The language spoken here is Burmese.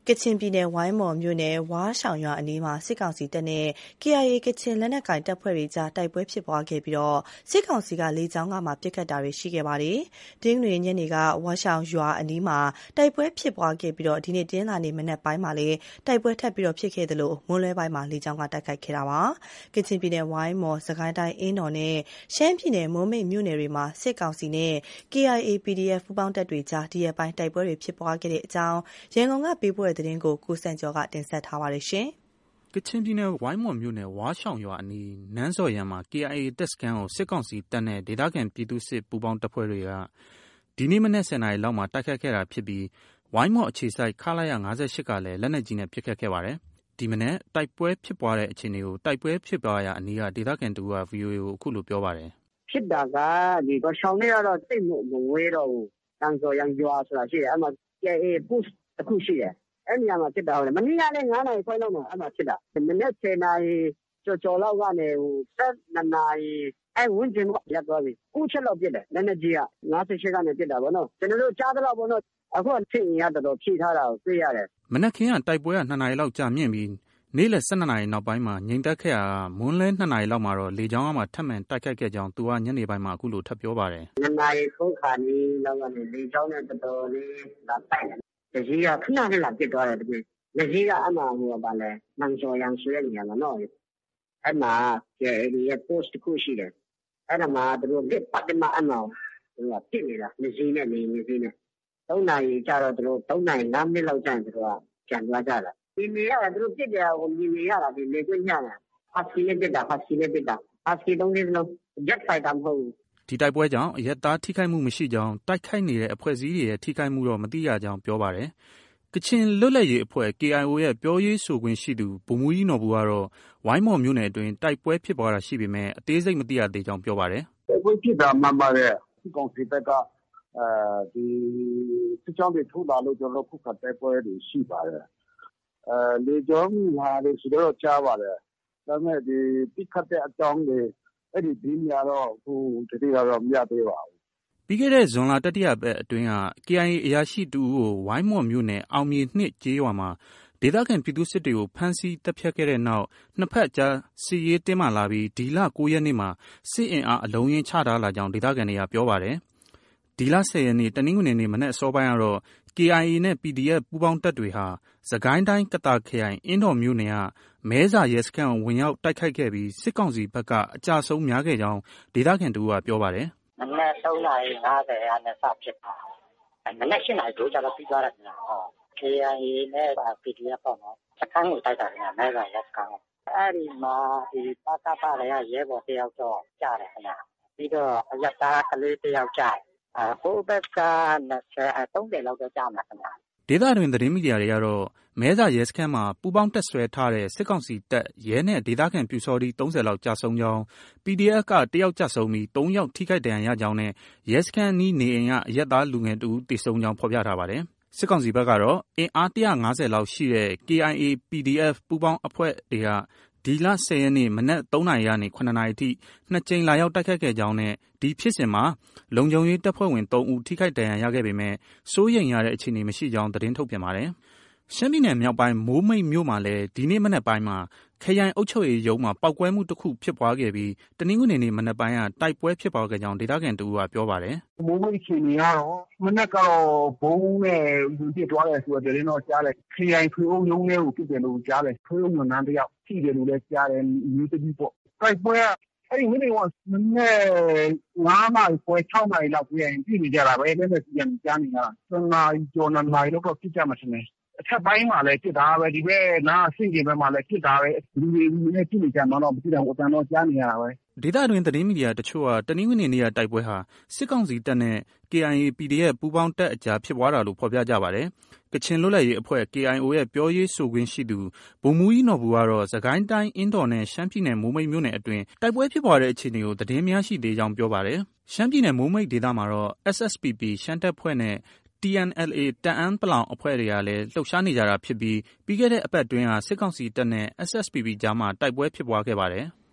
ကချင်ပြည်နယ်ဝိုင်းမော်မြို့နယ်ဝါးရှောင်ရွာအနီးမှာစစ်ကောင်စီတပ်နဲ့ KIA ကချင်လက်နက်ကိုင်တပ်ဖွဲ့တွေကြားတိုက်ပွဲဖြစ်ပွားခဲ့ပြီးစစ်ကောင်စီကလေကြောင်းကမှပစ်ခတ်တာတွေရှိခဲ့ပါတယ်။ဒီနေ့ညနေကဝါးရှောင်ရွာအနီးမှာတိုက်ပွဲဖြစ်ပွားခဲ့ပြီးဒီနေ့တင်းလာနေမနက်ပိုင်းမှာလည်းတိုက်ပွဲထပ်ပြီးဖြစ်ခဲ့သလိုမွန်းလွဲပိုင်းမှာလေကြောင်းကတိုက်ခိုက်ခဲ့တာပါ။ကချင်ပြည်နယ်ဝိုင်းမော်စကိုင်းတိုင်းအင်းတော်နဲ့ရှမ်းပြည်နယ်မိုးမိတ်မြို့နယ်တွေမှာစစ်ကောင်စီနဲ့ KIA PDF ပူးပေါင်းတပ်တွေကြားဒီရက်ပိုင်းတိုက်ပွဲတွေဖြစ်ပွားခဲ့တဲ့အကြောင်းရန်ကုန်ကပေးပို့တဲ့သတင်းကိုကိုစံကျော်ကတင်ဆက်ထားပါတယ်ရှင်။ကချင်ပြည်နယ်ဝိုင်းမော်မြို့နယ်ဝါးရှောင်ရွာအနီးနန်းစော်ရံမှာ KIA တပ်စခန်းကိုစစ်ကောင်စီတပ်နဲ့ဒေသခံပြည်သူ့စစ်ပူးပေါင်းတပ်ဖွဲ့တွေကဒီနေ့မနက်10:00 နာရီလောက်မှာတိုက်ခိုက်ခဲ့တာဖြစ်ပြီးဝိုင်းမော်အခြေစိုက်ခလာရ58ကလည်းလက်နက်ကြီးနဲ့ပစ်ခတ်ခဲ့ပါတယ်။ဒီမနက်တိုက်ပွဲဖြစ်ပွားတဲ့အခြေအနေကိုတိုက်ပွဲဖြစ်ပွားရာအနီးကဒေသခံတူက VOA ကိုအခုလိုပြောပါတယ်။ဖြစ်တာကဒီဝါးရှောင်နဲ့ကတော့တိတ်မဝဲတော့ဘူး။နန်းစော်ရံရွာဆိုတာရှိတယ်။အဲ့မှာ KIA post တစ်ခုရှိတယ်။အဲ့နေရာမှာဖြစ်တာဟုတ်တယ်။မနေ့ကလည်း9 နာရီခွဲလောက်မှာအဲ့မှာဖြစ်တာ။မနေ့10 နာရီကျော်လောက်ကနေ12 နာရီအဲ့ဝင်းကျင်တော့ရပ်သွားပြီ။9 ချက်လောက်ပြစ်တယ်။လက်နက်ကြီးက58ကနေပြစ်တာပေါ့နော်။ကျွန်တော်တို့ကြားသလောက်ပေါ့နော်။အခုဖြစ်ရင်တော်တော်ဖြည့်ထားတာကိုတွေ့ရတယ်။မနက်ခင်းကတိုက်ပွဲက2 နာရီလောက်ကြာမြင့်ပြီးနေ့လယ်12 နာရီနောက်ပိုင်းမှာငြိမ်သက်ခဲ့ရာမွန်းလွဲ2 နာရီလောက်မှာတော့လေကြောင်းကမှထပ်မံတိုက်ခိုက်ခဲ့ကြောင်းသူကညနေပိုင်းမှာအခုလိုထပ်ပြောပါတယ်။2 နာရီထိုးခါနီးလောက်ကနေလေကြောင်းနဲ့တော်တော်လေးလာတိုက်တယ်။တကြီးကခဏနဲ့လာပစ်သွားတယ်တကြီး။တကြီးကအမှဟိုပါလဲနန်းစော်ရံဆိုတဲ့နေရာမှာနော်။အဲ့မှာKIAရဲ့ post တစ်ခုရှိတယ်။အဲ့ဒါမှာသူတို့လက်ပတ်တယ်မှာအမှသူကပြစ်နေတာနေစင်းနဲ့နေစင်းနဲ့3 နာရီကြာတော့သူတို့3 နာရီ5 မိနစ်လောက်ကြာရင်သူတို့ကပြန်သွားကြတာ။ဒီနေရတာသူတို့ပြစ်တယ်ဟိုမြင်ရတာဒီလေကွင်းညတာ။ဟတ်စကီနဲ့ပြစ်တာဟတ်စကီနဲ့ပြစ်တာ။ဟတ်စကီ3 လေးလုံး jet fighter မဟုတ်ဘူး။ဒီတိုက်ပွဲကြောင့်အရက်သားထိခိုက်မှုမရှိကြောင်းတိုက်ခိုက်နေတဲ့အဖွဲ့အစည်းတွေရဲ့ထိခိုက်မှုတော့မသိရကြောင်းပြောပါတယ်။ကချင်လွတ်လပ်ရေးအဖွဲ့ KIO ရဲ့ပြောရေးဆိုခွင့်ရှိသူဗိုလ်မှူးကြီးနော်ဘူကတော့ဝိုင်းမော်မြို့နယ်အတွင်းတိုက်ပွဲဖြစ်ပွားတာရှိပေမဲ့အသေးစိတ်မသိရသေးကြောင်းပြောပါတယ်။တိုက်ပွဲဖြစ်တာမှန်ပါတယ်။စစ်ကောင်စီဘက်ကဒီစစ်ကြောင်းတွေထိုးလာလို့ကျွန်တော်ခုခတ်တိုက်ပွဲတွေရှိပါတယ်။လေကြောင်းလာလို့ဆိုတော့ကြားပါတယ်။ဒါပေမဲ့ဒီပြစ်ခတ်တဲ့အကြောင်းတွေအဲ့ဒီဒီနေရာတော့ဟိုတတိယတော့မရသေးပါဘူး။ပြီးခဲ့တဲ့ဇွန်လတတိယပတ်အတွင်းက KIA အရာရှိတူကိုဝိုင်းမော်မြို့နယ်အောင်မြေ2ကျေးရွာမှာဒေသခံပြည်သူစစ်တွေကိုဖမ်းဆီးတပ်ဖြတ်ခဲ့တဲ့နောက်နှစ်ဖက်ကြားစစ်ရေးတင်းမာလာပြီးဒီလ9 ရက်နေ့မှာစစ်အင်အားအလုံးရင်းချထားလာကြောင်းဒေသခံတွေကပြောပါတယ်။ဒီလ10 ရက်နေ့တနင်္ဂနွေနေ့မနက်အစောပိုင်းကတော့ KIA နဲ့ PDF ပူးပေါင်းတပ်တွေဟာစကိုင်းတိုင်းကသာခရိုင်အင်းတော်မြို့နယ်ကမဲစာရဲစခန်းကိုဝင်ရောက်တိုက်ခိုက်ခဲ့ပြီးစစ်ကောင်စီဘက်ကအကြဆုံးများခဲ့ကြောင်းဒေသခံတို့ကပြောပါတယ်။မနက်3 နာရီ 50နဲ့စဖြစ်တာ။မနက်7 နာရီတို့ကျတော့ပြီးသွားတယ်ခင်ဗျ။ KIA နဲ့ PDF ပေါ့နော်။စခန်းကိုတိုက်တာခင်ဗျမဲစာရဲစခန်းကို။အဲ့ဒီမှာဒီပကပတွေကရဲဘော်တယောက်တော့ကြားတယ်ခင်ဗျ။ပြီးတော့အရက်သားကလေးတယောက်ကြားဟိုဘက်က30လောက်တော့ကြားမှာခင်ဗျဒေသတွင်သတင်းမီဒီယာတွေကတော့မဲစာရဲစခန်းမှာပူပေါင်းတက်ဆွဲထားတဲ့စစ်ကောင်စီတပ်ရဲနဲ့ဒေသခံပြူစောတီ30လောက်ကြာဆုံးကြောင်း PDF က1ယောက်ကြာဆုံးပြီး3ယောက်ထိခိုက်ဒဏ်ရာရကြောင်းနဲ့ရဲစခန်းနီးနေအိမ်ကအရက်သားလူငယ်တူတေဆုံးကြောင်းဖော်ပြထားပါတယ်။စစ်ကောင်စီဘက်ကတော့အင်အား150လောက်ရှိတဲ့ KIA PDF ပူပေါင်းအဖွဲ့တွေကဒီလ10 ရက်နေ့မနက်3 နာရီကနေ9 နာရီထိ2 ကြိမ်လာရောက်တိုက်ခတ်ခဲ့ကြောင်းနဲ့ဒီဖြစ်စဉ်မှာလုံခြုံရေးတပ်ဖွဲ့ဝင်3 ဦးထိခိုက်ဒဏ်ရာရခဲ့ပေမဲ့စိုးရိမ်ရတဲ့အခြေအနေမရှိကြောင်းသတင်းထုတ်ပြန်ပါတယ်။ရှမ်းပြည်နယ်မြောက်ပိုင်းမိုးမိတ်မြို့မှာလည်းဒီနေ့မနက်ပိုင်းမှာခရိုင်အုပ်ချုပ်ရေးရုံးမှာပောက်ကွဲမှုတစ်ခုဖြစ်ပွားခဲ့ပြီးတနင်္ဂနွေနေ့မနက်ပိုင်းကတိုက်ပွဲဖြစ်ပွားခဲ့ကြောင်းဒေသခံတူကပြောပါတယ်။မိုးမိတ်အခြေအနေကတော့မနက်ကတော့ဘုံနဲ့ဝင်ပြစ်သွားတယ်ဆိုတော့တရင်တော့ကြားတယ်။ခရိုင်ထွေအုပ်ရုံးထဲကိုပြစ်တယ်လို့ကြားတယ်။ထွေအုပ်ဝန်ထမ်းတယောက်ထိတယ်လို့လည်းကြားတယ်မျိုးတတိပေါ့။တိုက်ပွဲကအဲ့ဒီမနေ့ကမနေ့9 နာရီခွဲ6 နာရီလောက်ပြန်ပြည့်နေကြတာပဲလည်းပြန်ကြားနေတာ7 နာရီကျော်2 နာရီလောက်တော့ပြစ်ကြမှာထင်တယ်အထက်ပိုင်းမှာလည်းပြစ်တာပဲဒီဘက်နားဆင့်ကျင်ဘက်မှာလည်းပြစ်တာပဲလူတွေနဲ့ပြစ်နေကြမှာတော့မပြစ်တော့အတန်တော့ကြားနေရတာပဲဒေသတွင်သတင်းမီဒီယာတချို့ကတနင်္ဂနွေနေ့ကတိုက်ပွဲဟာစစ်ကောင်စီတပ်နဲ့ KIA PDF ပူးပေါင်းတပ်အကြားဖြစ်ပွားတာလို့ဖော်ပြကြပါတယ်။ကချင်လွတ်လပ်ရေးအဖွဲ့ KIO ရဲ့ပြောရေးဆိုခွင့်ရှိသူဗိုလ်မှူးကြီးနော်ဘူကတော့စကိုင်းတိုင်းအင်းတော်နဲ့ရှမ်းပြည်နယ်မိုးမိတ်မြို့နယ်အတွင်းတိုက်ပွဲဖြစ်ပွားတဲ့အခြေအနေကိုသတင်းများရှိသေးကြောင်းပြောပါတယ်။ရှမ်းပြည်နယ်မိုးမိတ်ဒေသမှာတော့ SSPP ရှမ်းတပ်ဖွဲ့နဲ့TNLA တအန်းပလောင်အဖွဲ့တွေကလည်းလှုပ်ရှားနေကြတာဖြစ်ပြီးပြီးခဲ့တဲ့အပတ်အတွင်းကစစ်ကောင်စီတပ်နဲ့ SSPP ကြားမှာတိုက်ပွဲဖြစ်ပွားခဲ့ပါတယ်။